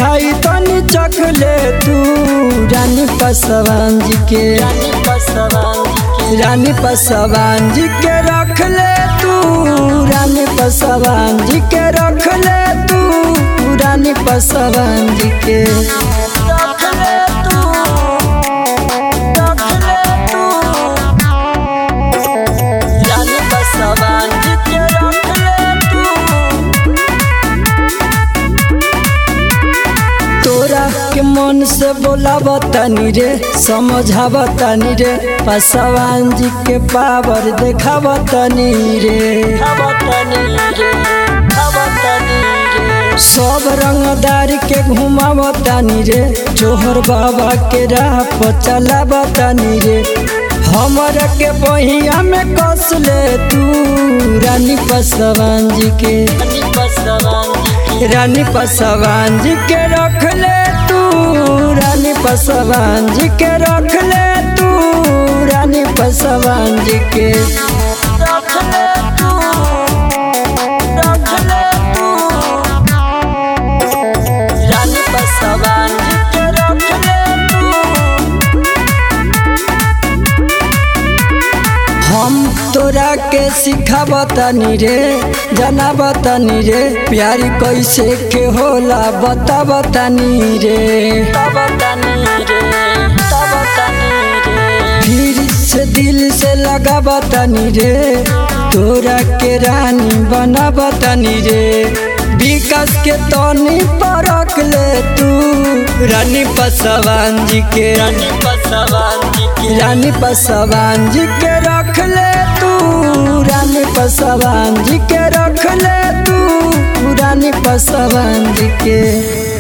मिठाई तनी चख ले तू रानी पासवान जी के रानी पासवान जी के रख ले तू रानी पासवान जी के रख ले तू रानी पासवान जी के रख ले तू रानी पासवान जी के रख ले तू। तोरा के मन से बोलावतानी रे समझावतानी रे पासवान जी के पावर देखावतानी रे सब रंगदार के घुमावतानी रे जोहर बाबा के राह पर चलावतानी रे हमर के बहिया में कस ले तू रानी पासवान जी के रानी पासवान जी के रख ले तू रानी पासवान जी के रख ले तू रानी पासवान जी के रख ले तू रानी पासवान जी के रख ले तू। हम तोरा के सिखावतानी रे जनावतानी रे प्यारी कैसे के होला बतावतानी रे फिर से दिल से लगावतानी रे तोरा के रानी बनावतानी रे विकास के तनी परख ले तू रानी पासवान जी के रानी पासवान जी के रख ले तू रानी पासवान जी के रख ले तू रानी पासवान जी के।